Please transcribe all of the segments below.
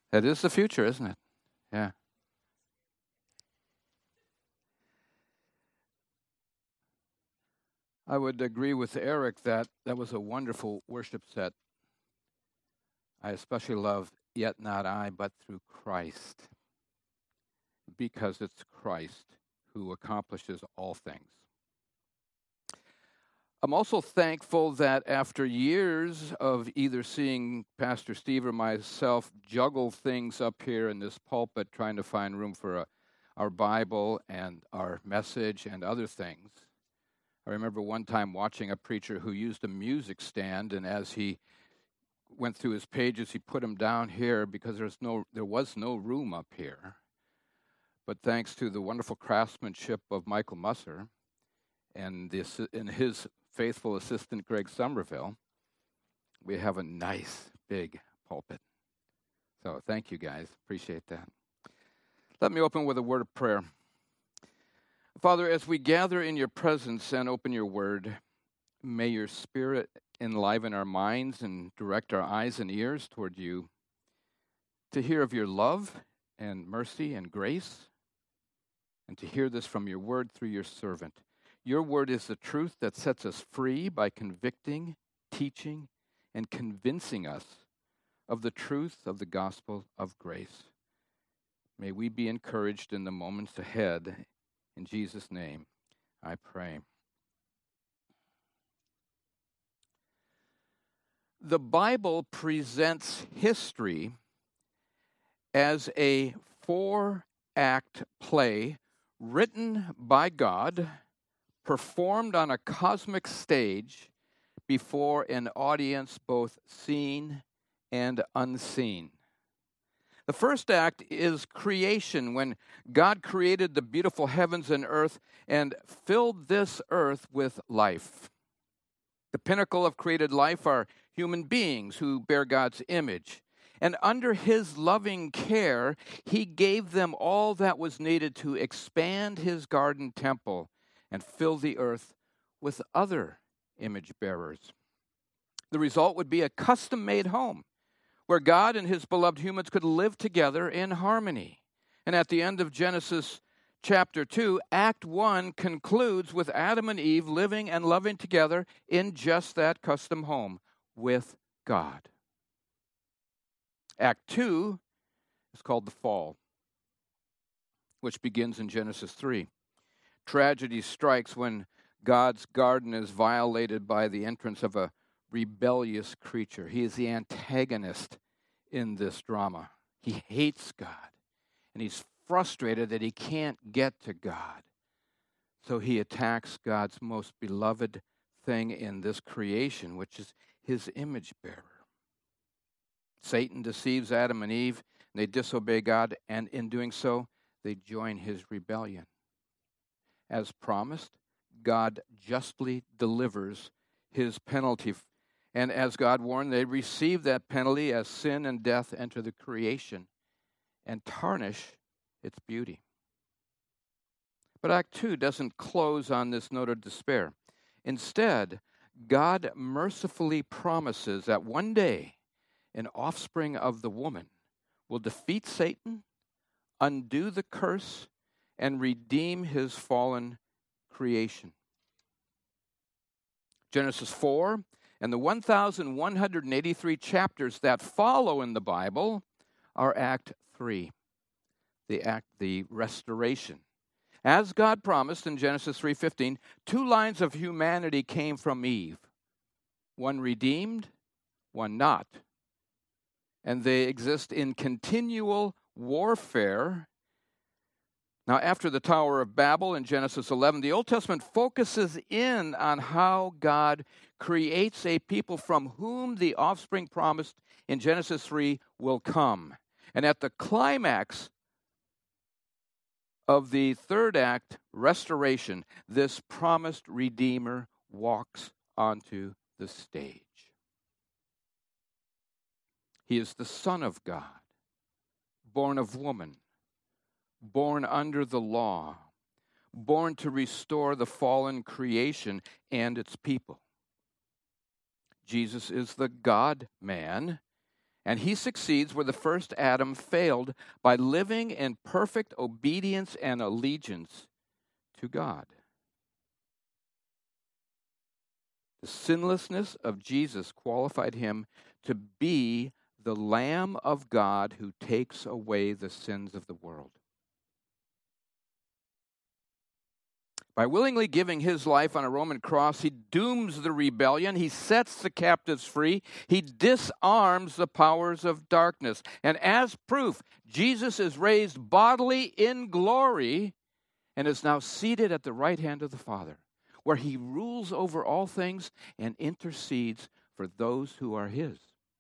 That is the future, isn't it? Yeah. I would agree with Eric that that was a wonderful worship set. I especially love Yet Not I, but Through Christ, because it's Christ who accomplishes all things. I'm also thankful that after years of either seeing Pastor Steve or myself juggle things up here in this pulpit, trying to find room for our Bible and our message and other things, I remember one time watching a preacher who used a music stand, and as he went through his pages, he put them down here because there was no room up here. But thanks to the wonderful craftsmanship of Michael Musser and his faithful assistant, Greg Somerville, we have a nice, big pulpit. So thank you, guys. Appreciate that. Let me open with a word of prayer. Father, as we gather in your presence and open your word, may your Spirit enliven our minds and direct our eyes and ears toward you to hear of your love and mercy and grace, and to hear this from your word through your servant. Your word is the truth that sets us free by convicting, teaching, and convincing us of the truth of the gospel of grace. May we be encouraged in the moments ahead. In Jesus' name, I pray. The Bible presents history as a 4-act play written by God, performed on a cosmic stage before an audience both seen and unseen. The first act is creation, when God created the beautiful heavens and earth and filled this earth with life. The pinnacle of created life are human beings who bear God's image. And under his loving care, he gave them all that was needed to expand his garden temple and fill the earth with other image bearers. The result would be a custom-made home where God and his beloved humans could live together in harmony. And at the end of Genesis chapter 2, Act 1 concludes with Adam and Eve living and loving together in just that custom home with God. Act 2 is called the fall, which begins in Genesis 3. Tragedy strikes when God's garden is violated by the entrance of a rebellious creature. He is the antagonist in this drama. He hates God, and he's frustrated that he can't get to God. So he attacks God's most beloved thing in this creation, which is his image bearer. Satan deceives Adam and Eve, and they disobey God, and in doing so, they join his rebellion. As promised, God justly delivers his penalty. And as God warned, they receive that penalty as sin and death enter the creation and tarnish its beauty. But Act 2 doesn't close on this note of despair. Instead, God mercifully promises that one day an offspring of the woman will defeat Satan, undo the curse, and redeem his fallen creation. Genesis 4 and the 1,183 chapters that follow in the Bible are Act 3, the restoration. As God promised in Genesis 3:15, 2 lines of humanity came from Eve, one redeemed, one not. And they exist in continual warfare. Now, after the Tower of Babel in Genesis 11, the Old Testament focuses in on how God creates a people from whom the offspring promised in Genesis 3 will come. And at the climax of the third act, restoration, this promised Redeemer walks onto the stage. He is the Son of God, born of woman, born under the law, born to restore the fallen creation and its people. Jesus is the God-man, And he succeeds where the first Adam failed by living in perfect obedience and allegiance to God. The sinlessness of Jesus qualified him to be the Lamb of God who takes away the sins of the world. By willingly giving his life on a Roman cross, he dooms the rebellion, he sets the captives free, he disarms the powers of darkness. And as proof, Jesus is raised bodily in glory and is now seated at the right hand of the Father, where he rules over all things and intercedes for those who are his.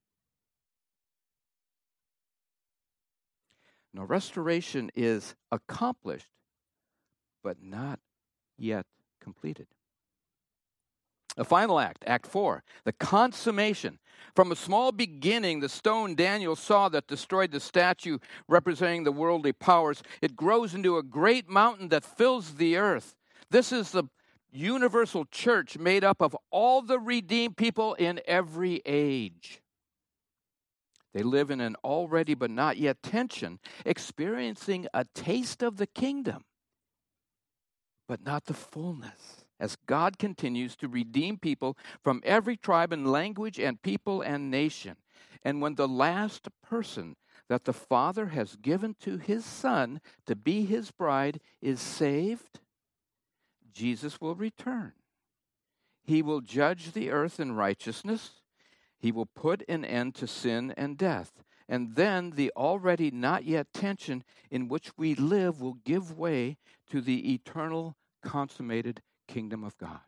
Now, restoration is accomplished, but not yet completed. The final act, Act 4, the consummation. From a small beginning, the stone Daniel saw that destroyed the statue representing the worldly powers, it grows into a great mountain that fills the earth. This is the universal church made up of all the redeemed people in every age. They live in an already but not yet tension, experiencing a taste of the kingdom, but not the fullness, as God continues to redeem people from every tribe and language and people and nation. And when the last person that the Father has given to his Son to be his bride is saved, Jesus will return. He will judge the earth in righteousness. He will put an end to sin and death. And then the already not yet tension in which we live will give way to the eternal consummated kingdom of God.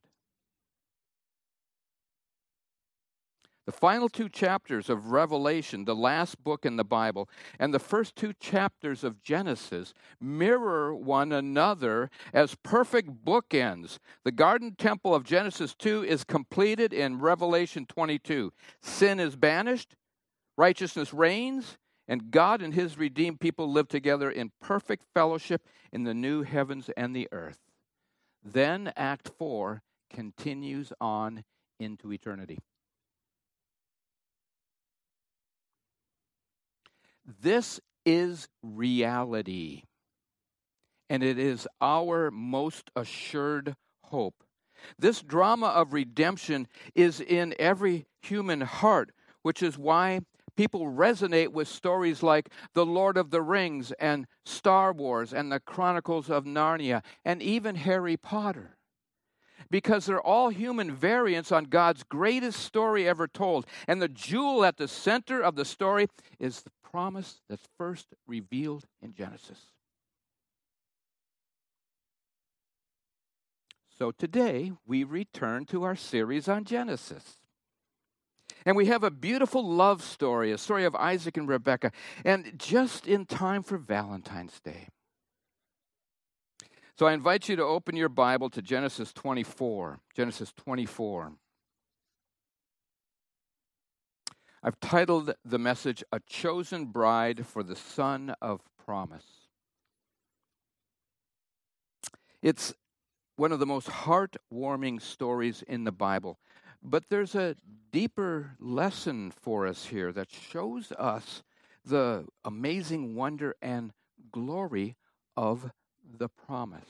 The final two chapters of Revelation, the last book in the Bible, and the first two chapters of Genesis mirror one another as perfect bookends. The garden temple of Genesis 2 is completed in Revelation 22. Sin is banished, righteousness reigns, and God and his redeemed people live together in perfect fellowship in the new heavens and the earth. Then Act 4 continues on into eternity. This is reality, and it is our most assured hope. This drama of redemption is in every human heart, which is why people resonate with stories like The Lord of the Rings and Star Wars and the Chronicles of Narnia and even Harry Potter. Because they're all human variants on God's greatest story ever told. And the jewel at the center of the story is the promise that's first revealed in Genesis. So today, we return to our series on Genesis. And we have a beautiful love story, a story of Isaac and Rebekah, and just in time for Valentine's Day. So I invite you to open your Bible to Genesis 24. Genesis 24. I've titled the message, A Chosen Bride for the Son of Promise. It's one of the most heartwarming stories in the Bible. But there's a deeper lesson for us here that shows us the amazing wonder and glory of the promise.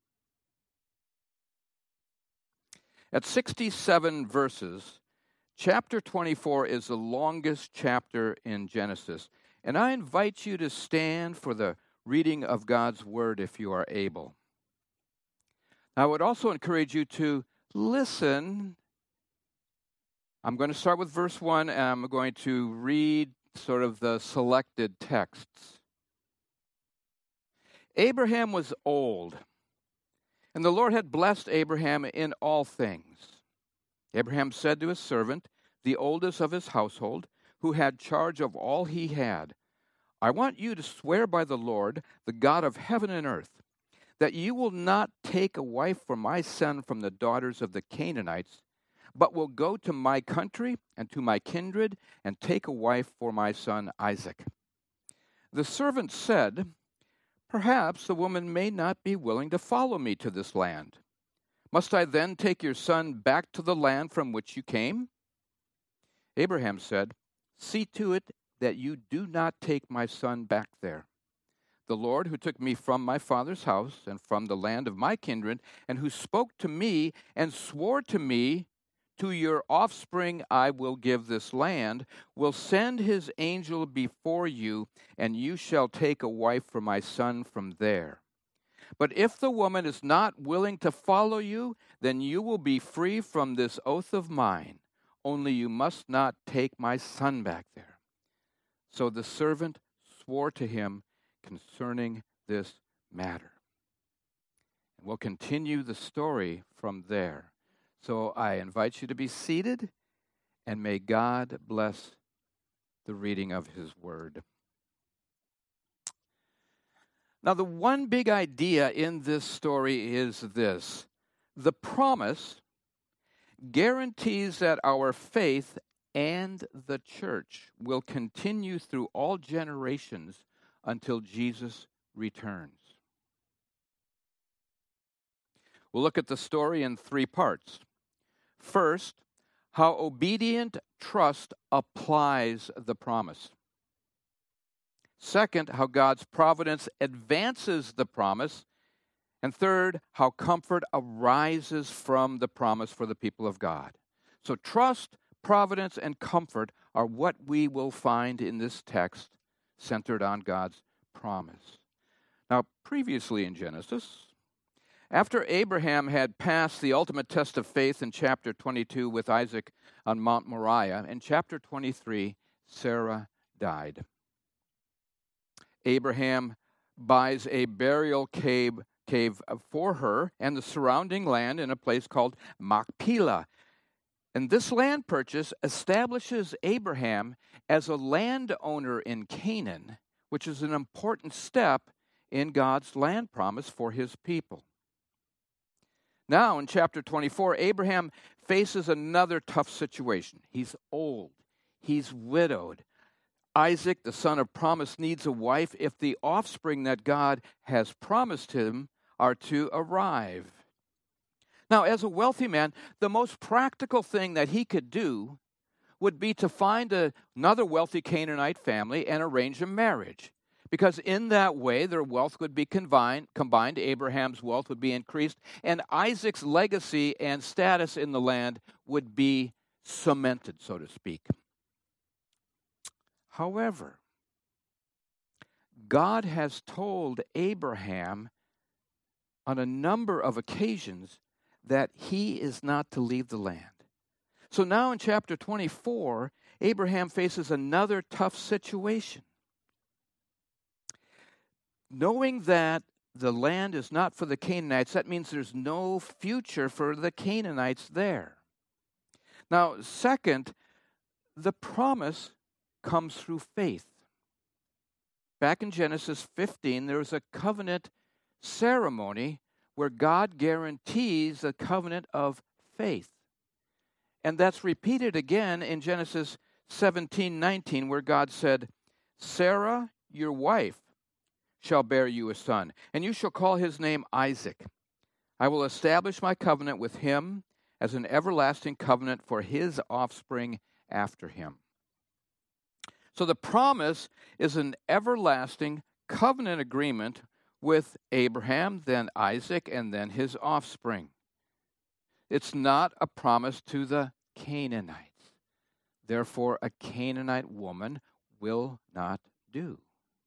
At 67 verses, chapter 24 is the longest chapter in Genesis. And I invite you to stand for the reading of God's word if you are able. I would also encourage you to listen. I'm going to start with verse 1, and I'm going to read sort of the selected texts. Abraham was old, and the Lord had blessed Abraham in all things. Abraham said to his servant, the oldest of his household, who had charge of all he had, I want you to swear by the Lord, the God of heaven and earth, that you will not take a wife for my son from the daughters of the Canaanites, but will go to my country and to my kindred and take a wife for my son Isaac. The servant said, perhaps the woman may not be willing to follow me to this land. Must I then take your son back to the land from which you came? Abraham said, see to it that you do not take my son back there. The Lord who took me from my father's house and from the land of my kindred, and who spoke to me and swore to me, to your offspring I will give this land, will send his angel before you, and you shall take a wife for my son from there. But if the woman is not willing to follow you, then you will be free from this oath of mine. Only you must not take my son back there. So the servant swore to him concerning this matter. And we'll continue the story from there. So I invite you to be seated, and may God bless the reading of his word. Now, the one big idea in this story is this: the promise guarantees that our faith and the church will continue through all generations until Jesus returns. We'll look at the story in three parts. First, how obedient trust applies the promise. Second, how God's providence advances the promise. And third, how comfort arises from the promise for the people of God. So trust, providence, and comfort are what we will find in this text centered on God's promise. Now, previously in Genesis, after Abraham had passed the ultimate test of faith in chapter 22 with Isaac on Mount Moriah, in chapter 23, Sarah died. Abraham buys a burial cave for her and the surrounding land in a place called Machpelah. And this land purchase establishes Abraham as a landowner in Canaan, which is an important step in God's land promise for his people. Now, in chapter 24, Abraham faces another tough situation. He's old. He's widowed. Isaac, the son of promise, needs a wife if the offspring that God has promised him are to arrive. Now, as a wealthy man, the most practical thing that he could do would be to find another wealthy Canaanite family and arrange a marriage. Because in that way, their wealth would be combined, Abraham's wealth would be increased, and Isaac's legacy and status in the land would be cemented, so to speak. However, God has told Abraham on a number of occasions that he is not to leave the land. So now in chapter 24, Abraham faces another tough situation. Knowing that the land is not for the Canaanites, that means there's no future for the Canaanites there. Now, second, the promise comes through faith. Back in Genesis 15, there was a covenant ceremony where God guarantees a covenant of faith. And that's repeated again in Genesis 17:19, where God said, Sarah, your wife, shall bear you a son, and you shall call his name Isaac. I will establish my covenant with him as an everlasting covenant for his offspring after him. So the promise is an everlasting covenant agreement with Abraham, then Isaac, and then his offspring. It's not a promise to the Canaanites. Therefore, a Canaanite woman will not do.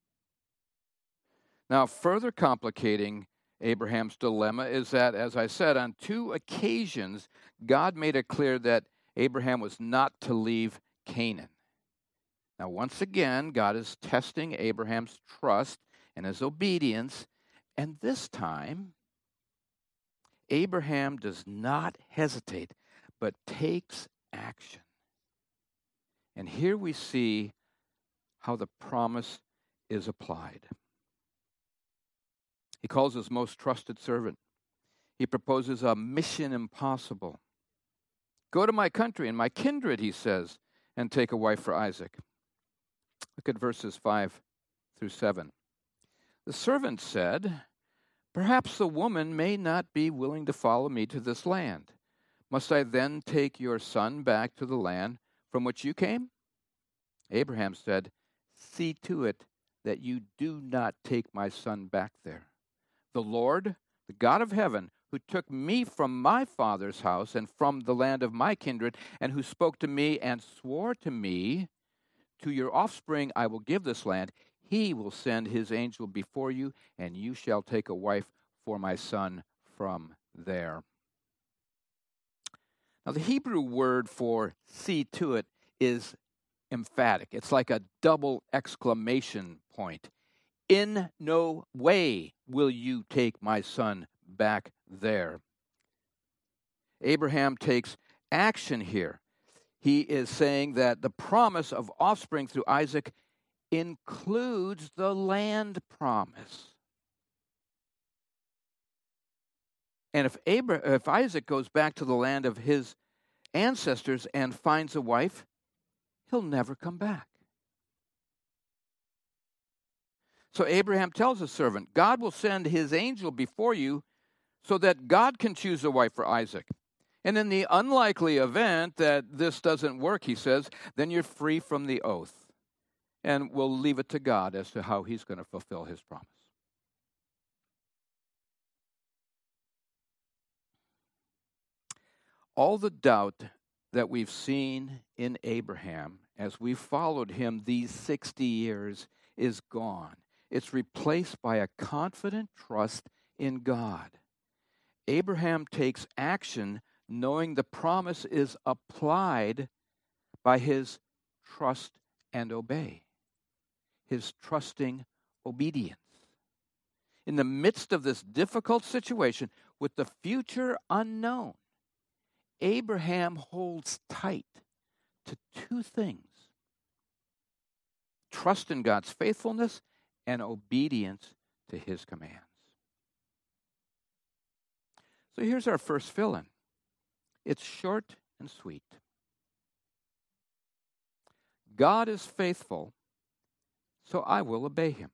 Now, further complicating Abraham's dilemma is that, as I said, on two occasions, God made it clear that Abraham was not to leave Canaan. Now, once again, God is testing Abraham's trust and his obedience, and this time, Abraham does not hesitate, but takes action. And here we see how the promise is applied. He calls his most trusted servant. He proposes a mission impossible. Go to my country and my kindred, he says, and take a wife for Isaac. Look at verses 5 through 7. The servant said, perhaps the woman may not be willing to follow me to this land. Must I then take your son back to the land from which you came? Abraham said, see to it that you do not take my son back there. The Lord, the God of heaven, who took me from my father's house and from the land of my kindred, and who spoke to me and swore to me, to your offspring I will give this land. He will send his angel before you, and you shall take a wife for my son from there. Now, the Hebrew word for see to it is emphatic. It's like a double exclamation point. In no way will you take my son back there. Abraham takes action here. He is saying that the promise of offspring through Isaac includes the land promise. And if Isaac goes back to the land of his ancestors and finds a wife, he'll never come back. So Abraham tells his servant, God will send his angel before you so that God can choose a wife for Isaac. And in the unlikely event that this doesn't work, he says, then you're free from the oath. And we'll leave it to God as to how he's going to fulfill his promise. All the doubt that we've seen in Abraham as we followed him these 60 years is gone. It's replaced by a confident trust in God. Abraham takes action knowing the promise is applied by his trust and obey, his trusting obedience. In the midst of this difficult situation, with the future unknown, Abraham holds tight to two things: trust in God's faithfulness and obedience to his commands. So here's our first fill-in. It's short and sweet. God is faithful, so I will obey him.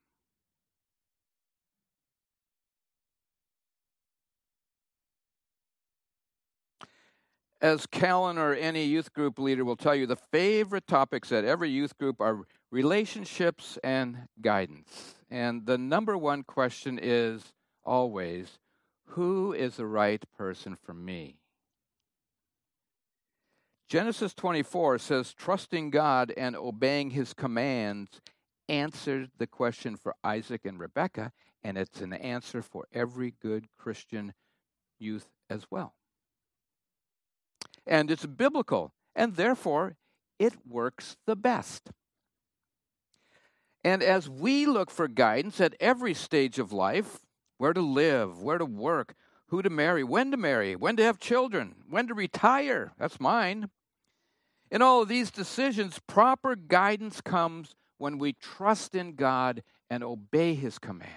As Callan or any youth group leader will tell you, the favorite topics at every youth group are relationships and guidance. And the number one question is always, who is the right person for me? Genesis 24 says, trusting God and obeying his commands answered the question for Isaac and Rebekah, and it's an answer for every good Christian youth as well. And it's biblical, and therefore it works the best. And as we look for guidance at every stage of life, where to live, where to work, who to marry, when to have children, when to retire, that's mine. In all of these decisions, proper guidance comes when we trust in God and obey his commands.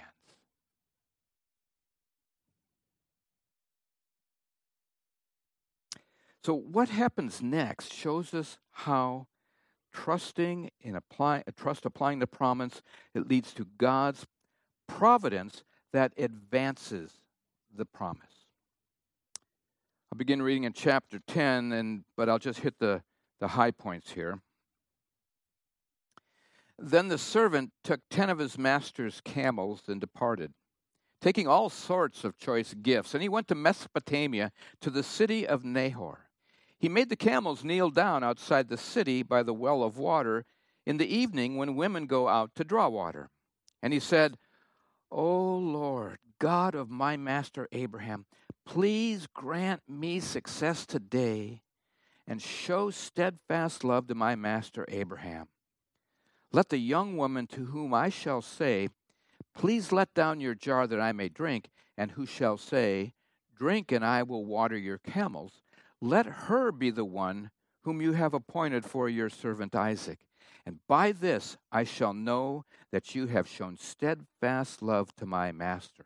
So what happens next shows us how applying the promise, it leads to God's providence that advances the promise. I'll begin reading in chapter 10, but I'll just hit the high points here. Then the servant took 10 of his master's camels and departed, taking all sorts of choice gifts, and he went to Mesopotamia, to the city of Nahor. He made the camels kneel down outside the city by the well of water in the evening when women go out to draw water. And he said, O Lord, God of my master Abraham, please grant me success today and show steadfast love to my master Abraham. Let the young woman to whom I shall say, please let down your jar that I may drink, and who shall say, drink and I will water your camels, let her be the one whom you have appointed for your servant Isaac. And by this I shall know that you have shown steadfast love to my master.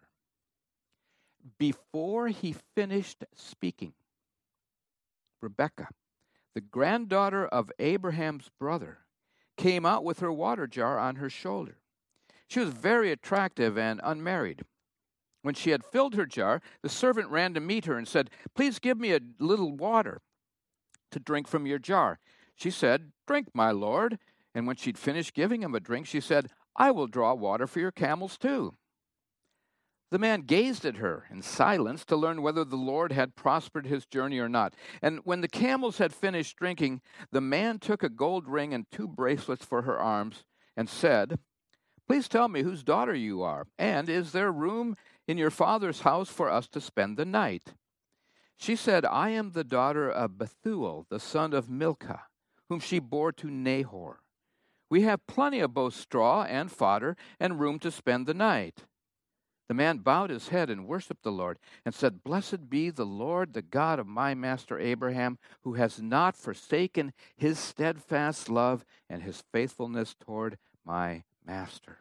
Before he finished speaking, Rebekah, the granddaughter of Abraham's brother, came out with her water jar on her shoulder. She was very attractive and unmarried. When she had filled her jar, the servant ran to meet her and said, please give me a little water to drink from your jar. She said, drink, my lord. And when she'd finished giving him a drink, she said, "I will draw water for your camels too." The man gazed at her in silence to learn whether the Lord had prospered his journey or not. And when the camels had finished drinking, the man took a gold ring and 2 bracelets for her arms and said, "Please tell me whose daughter you are, and is there room in your father's house for us to spend the night?" She said, "I am the daughter of Bethuel, the son of Milcah, whom she bore to Nahor. We have plenty of both straw and fodder and room to spend the night." The man bowed his head and worshipped the Lord and said, "Blessed be the Lord, the God of my master Abraham, who has not forsaken his steadfast love and his faithfulness toward my master."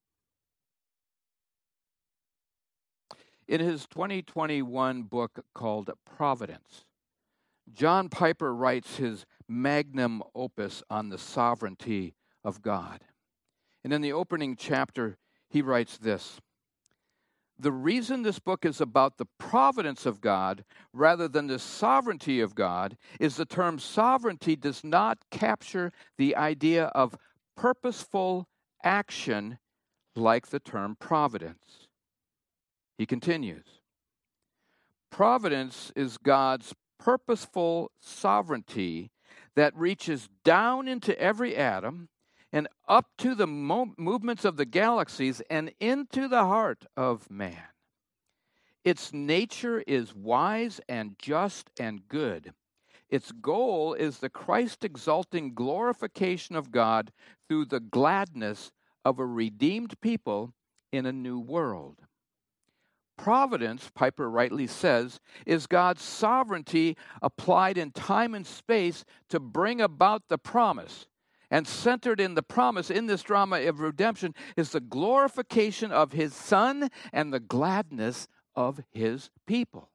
In his 2021 book called Providence, John Piper writes his magnum opus on the sovereignty of God. And in the opening chapter, he writes this: "The reason this book is about the providence of God rather than the sovereignty of God is the term sovereignty does not capture the idea of purposeful action like the term providence." He continues, "Providence is God's purposeful sovereignty that reaches down into every atom and up to the movements of the galaxies and into the heart of man. Its nature is wise and just and good. Its goal is the Christ-exalting glorification of God through the gladness of a redeemed people in a new world. Providence," Piper rightly says, "is God's sovereignty applied in time and space to bring about the promise. And centered in the promise in this drama of redemption is the glorification of his Son and the gladness of his people."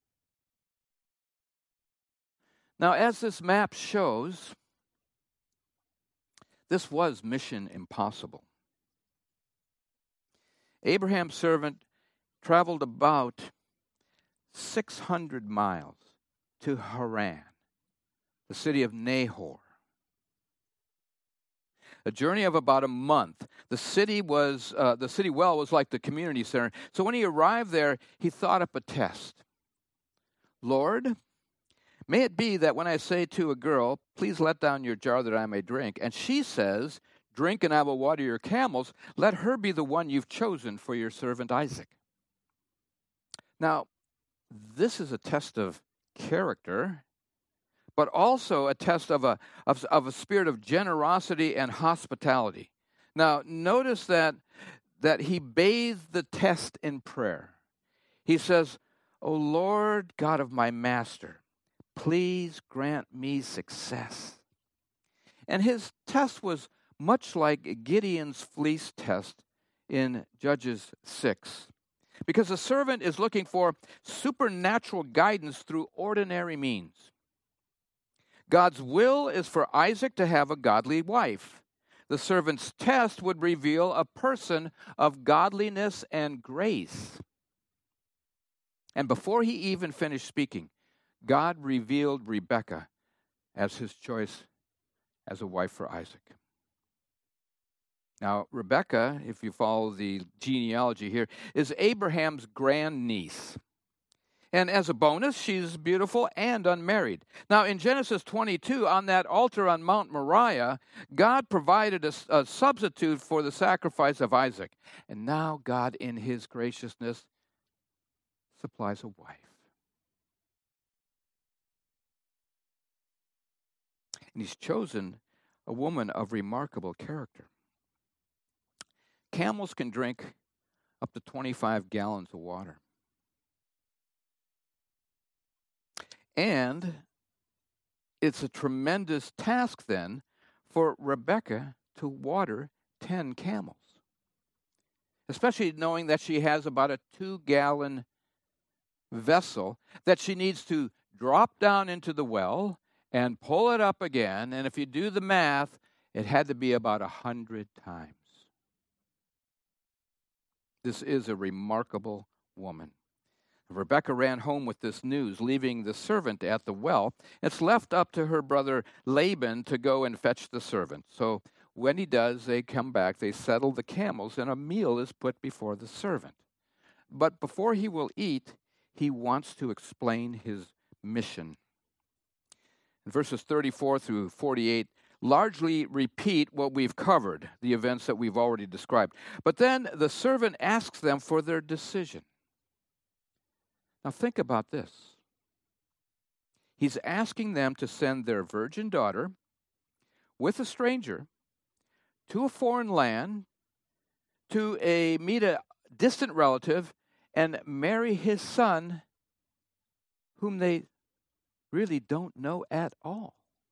Now, as this map shows, this was mission impossible. Abraham's servant traveled about 600 miles to Haran, the city of Nahor. A journey of about a month. The city well was like the community center. So when he arrived there, he thought up a test. "Lord, may it be that when I say to a girl, 'Please let down your jar that I may drink,' and she says, 'Drink and I will water your camels,' let her be the one you've chosen for your servant Isaac." Now, this is a test of character, but also a test of a spirit of generosity and hospitality. Now, notice that he bathed the test in prayer. He says, "O Lord, God of my master, please grant me success." And his test was much like Gideon's fleece test in Judges 6, because the servant is looking for supernatural guidance through ordinary means. God's will is for Isaac to have a godly wife. The servant's test would reveal a person of godliness and grace. And before he even finished speaking, God revealed Rebekah as his choice as a wife for Isaac. Now, Rebekah, if you follow the genealogy here, is Abraham's grandniece. And as a bonus, she's beautiful and unmarried. Now, in Genesis 22, on that altar on Mount Moriah, God provided a substitute for the sacrifice of Isaac. And now God, in his graciousness, supplies a wife. And he's chosen a woman of remarkable character. Camels can drink up to 25 gallons of water. And it's a tremendous task then for Rebekah to water 10 camels, especially knowing that she has about a 2-gallon vessel that she needs to drop down into the well and pull it up again. And if you do the math, it had to be about 100 times. This is a remarkable woman. Rebekah ran home with this news, leaving the servant at the well. It's left up to her brother Laban to go and fetch the servant. So When he does, they come back, they settle the camels, and a meal is put before the servant. But before he will eat, he wants to explain his mission. And verses 34 through 48 largely repeat what we've covered, the events that we've already described. But then the servant asks them for their decision. Now think about this. He's asking them to send their virgin daughter with a stranger to a foreign land to meet a distant relative and marry his son, whom they really don't know at all.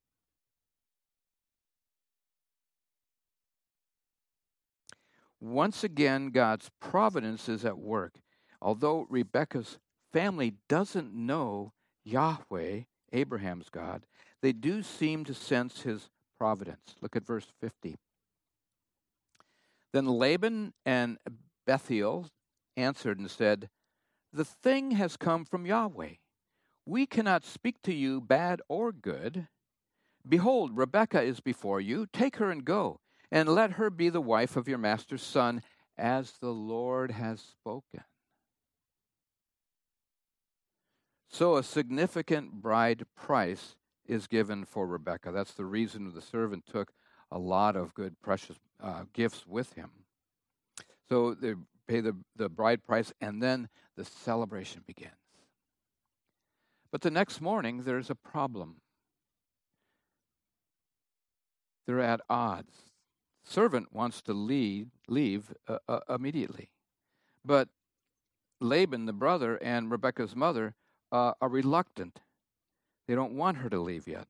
Once again, God's providence is at work. Although Rebekah's family doesn't know Yahweh, Abraham's God, they do seem to sense his providence. Look at verse 50. Then Laban and Bethuel answered and said, "The thing has come from Yahweh. We cannot speak to you bad or good. Behold, Rebekah is before you. Take her and go, and let her be the wife of your master's son, as the Lord has spoken." So a significant bride price is given for Rebekah. That's the reason the servant took a lot of good, precious gifts with him. So they pay the bride price, and then the celebration begins. But the next morning, there's a problem. They're at odds. Servant wants to leave immediately. But Laban, the brother, and Rebekah's mother are reluctant. They don't want her to leave yet.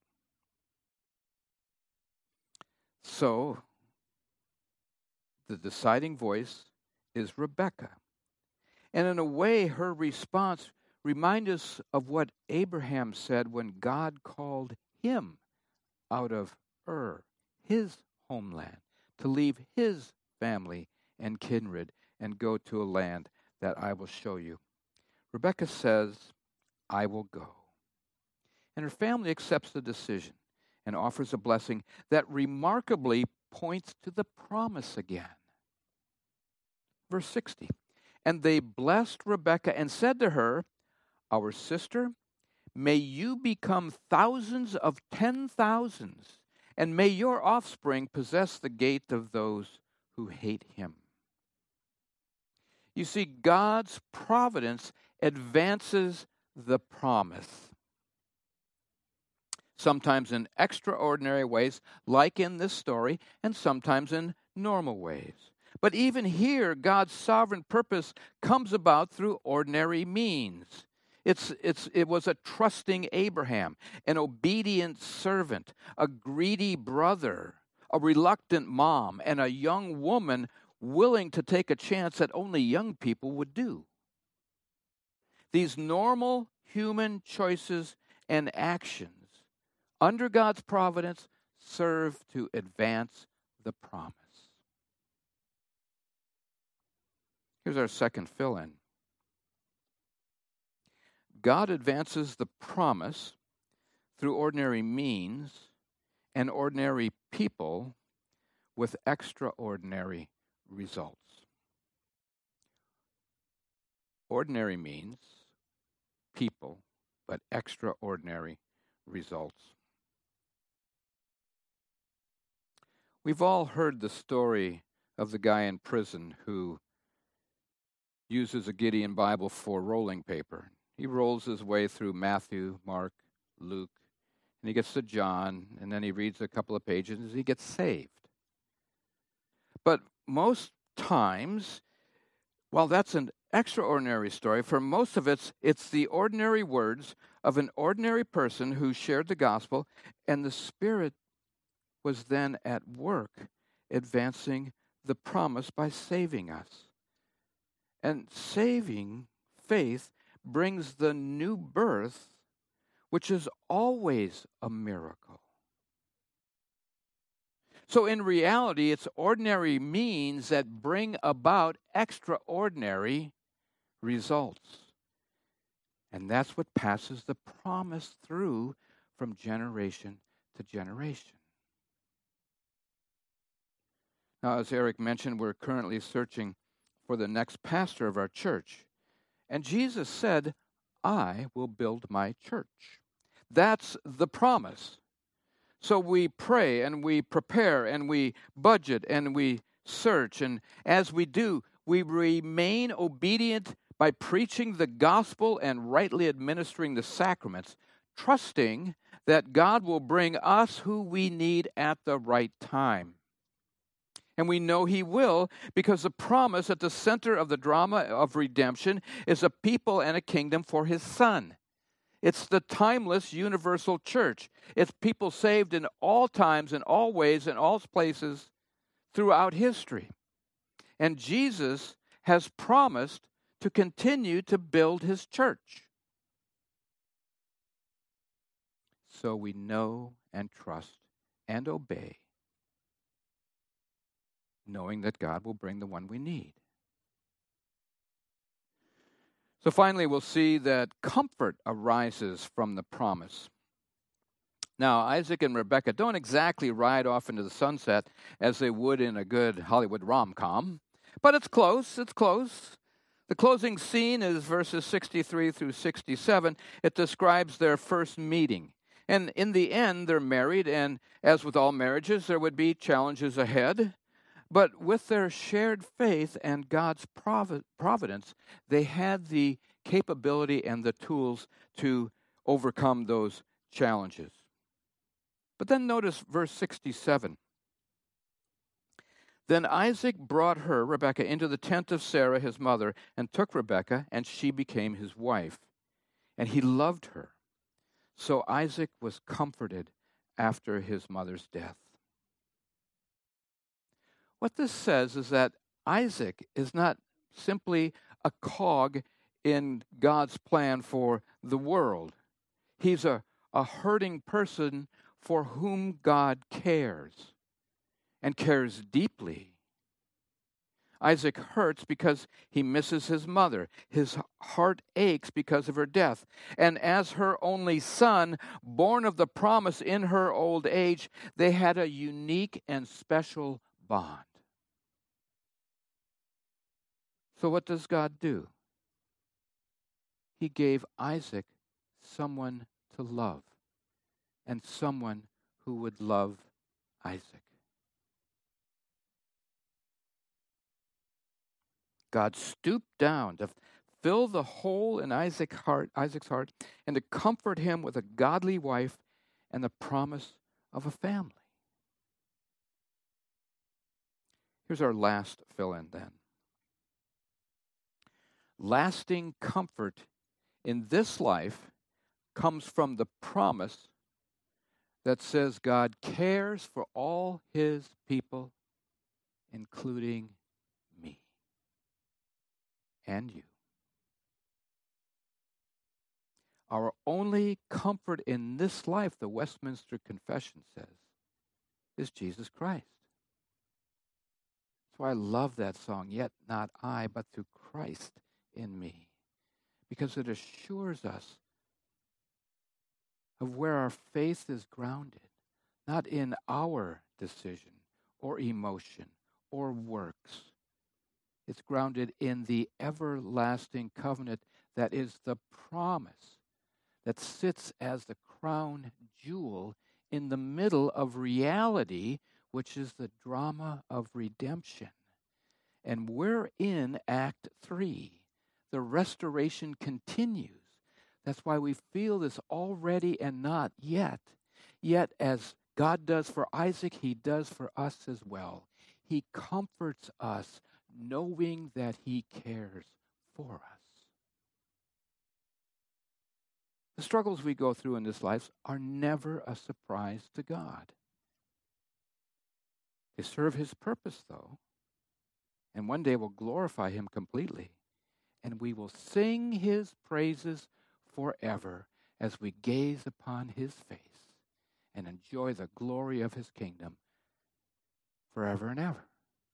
So the deciding voice is Rebekah. And in a way, her response reminds us of what Abraham said when God called him out of Ur, his homeland, to leave his family and kindred and go to a land that I will show you. Rebekah says, "I will go." And her family accepts the decision and offers a blessing that remarkably points to the promise again. Verse 60, "And they blessed Rebekah and said to her, 'Our sister, may you become thousands of 10,000s, and may your offspring possess the gate of those who hate him.'" You see, God's providence advances the promise. Sometimes in extraordinary ways, like in this story, and sometimes in normal ways. But even here, God's sovereign purpose comes about through ordinary means. It was a trusting Abraham, an obedient servant, a greedy brother, a reluctant mom, and a young woman willing to take a chance that only young people would do. These normal human choices and actions, under God's providence, serve to advance the promise. Here's our second fill-in. God advances the promise through ordinary means and ordinary people with extraordinary results. Ordinary means, people, but extraordinary results. We've all heard the story of the guy in prison who uses a Gideon Bible for rolling paper. He rolls his way through Matthew, Mark, Luke, and he gets to John, and then he reads a couple of pages and he gets saved. But most times, while that's an extraordinary story, for most of it's the ordinary words of an ordinary person who shared the gospel, and the Spirit was then at work advancing the promise by saving us. And saving faith brings the new birth, which is always a miracle. So in reality, it's ordinary means that bring about extraordinary results. And that's what passes the promise through from generation to generation. Now, as Eric mentioned, we're currently searching for the next pastor of our church. And Jesus said, I will build my church. That's the promise. So we pray and we prepare and we budget and we search. And as we do, we remain obedient by preaching the gospel and rightly administering the sacraments, trusting that God will bring us who we need at the right time. And we know He will, because the promise at the center of the drama of redemption is a people and a kingdom for His Son. It's the timeless universal church. It's people saved in all times, in all ways, in all places throughout history. And Jesus has promised to continue to build His church. So we know and trust and obey, knowing that God will bring the one we need. So finally, we'll see that comfort arises from the promise. Now, Isaac and Rebekah don't exactly ride off into the sunset as they would in a good Hollywood rom-com, but it's close, it's close. The closing scene is verses 63 through 67. It describes their first meeting. And in the end, they're married, and as with all marriages, there would be challenges ahead. But with their shared faith and God's providence, they had the capability and the tools to overcome those challenges. But then notice verse 67. Then Isaac brought her, Rebekah, into the tent of Sarah, his mother, and took Rebekah, and she became his wife. And he loved her. So Isaac was comforted after his mother's death. What this says is that Isaac is not simply a cog in God's plan for the world. He's a hurting person for whom God cares, and cares deeply. Isaac hurts because he misses his mother. His heart aches because of her death. And as her only son, born of the promise in her old age, they had a unique and special bond. So what does God do? He gave Isaac someone to love, and someone who would love Isaac. God stooped down to fill the hole in Isaac's heart, and to comfort him with a godly wife and the promise of a family. Here's our last fill-in then. Lasting comfort in this life comes from the promise that says God cares for all His people, including me and you. Our only comfort in this life, the Westminster Confession says, is Jesus Christ. That's why I love that song, Yet Not I, but Through Christ in Me, because it assures us of where our faith is grounded, not in our decision or emotion or works. It's grounded in the everlasting covenant that is the promise that sits as the crown jewel in the middle of reality, which is the drama of redemption. And we're in Act 3. The restoration continues. That's why we feel this already and not yet. Yet as God does for Isaac, He does for us as well. He comforts us knowing that He cares for us. The struggles we go through in this life are never a surprise to God. They serve His purpose, though, and one day will glorify Him completely, and we will sing His praises forever as we gaze upon His face and enjoy the glory of His kingdom forever and ever.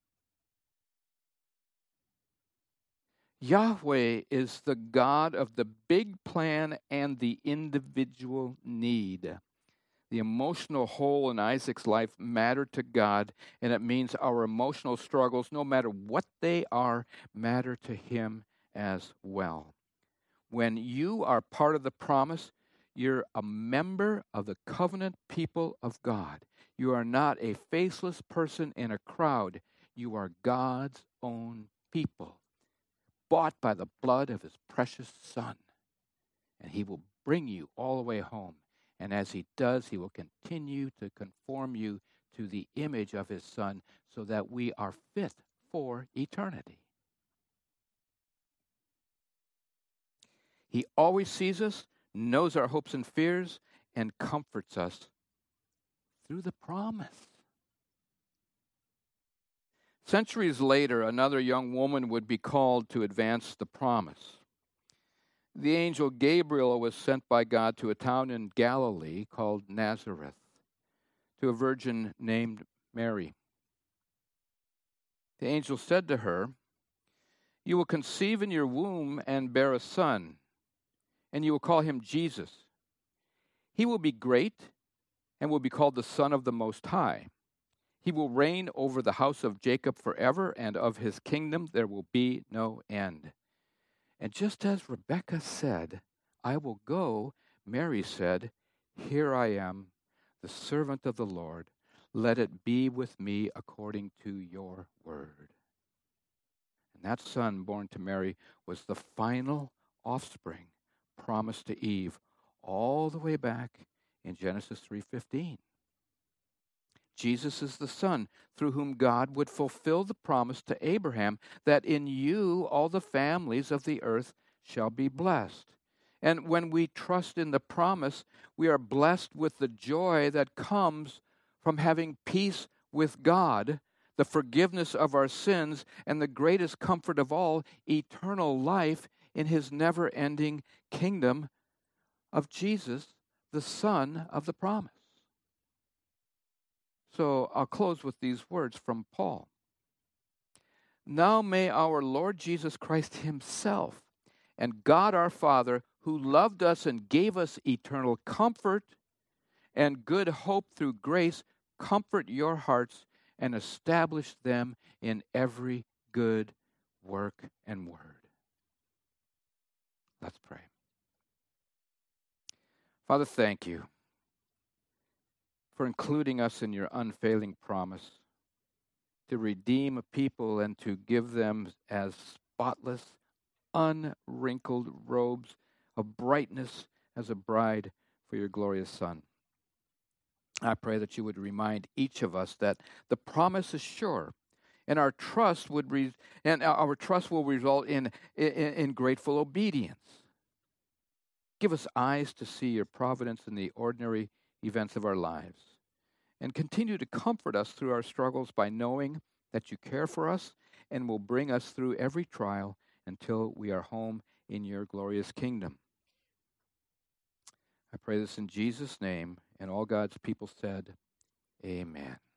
Yahweh is the God of the big plan and the individual need. The emotional hole in Isaac's life mattered to God, and it means our emotional struggles, no matter what they are, matter to Him as well. When you are part of the promise, you're a member of the covenant people of God. You are not a faceless person in a crowd. You are God's own people, bought by the blood of His precious Son. And He will bring you all the way home. And as He does, He will continue to conform you to the image of His Son so that we are fit for eternity. He always sees us, knows our hopes and fears, and comforts us through the promise. Centuries later, another young woman would be called to advance the promise. The angel Gabriel was sent by God to a town in Galilee called Nazareth, to a virgin named Mary. The angel said to her, "You will conceive in your womb and bear a son, and you will call him Jesus. He will be great and will be called the Son of the Most High. He will reign over the house of Jacob forever, and of his kingdom there will be no end." And just as Rebekah said, "I will go," Mary said, "Here I am, the servant of the Lord. Let it be with me according to your word." And that son born to Mary was the final offspring promised to Eve all the way back in Genesis 3:15. Jesus is the Son through whom God would fulfill the promise to Abraham that in you all the families of the earth shall be blessed. And when we trust in the promise, we are blessed with the joy that comes from having peace with God, the forgiveness of our sins, and the greatest comfort of all, eternal life in His never-ending kingdom of Jesus, the Son of the promise. So I'll close with these words from Paul. "Now may our Lord Jesus Christ Himself and God our Father, who loved us and gave us eternal comfort and good hope through grace, comfort your hearts and establish them in every good work and word." Let's pray. Father, thank you for including us in your unfailing promise to redeem a people and to give them as spotless, unwrinkled robes of brightness as a bride for your glorious Son. I pray that you would remind each of us that the promise is sure, and our trust will result in grateful obedience. Give us eyes to see your providence in the ordinary events of our lives, and continue to comfort us through our struggles by knowing that you care for us and will bring us through every trial until we are home in your glorious kingdom. I pray this in Jesus' name, and all God's people said, amen.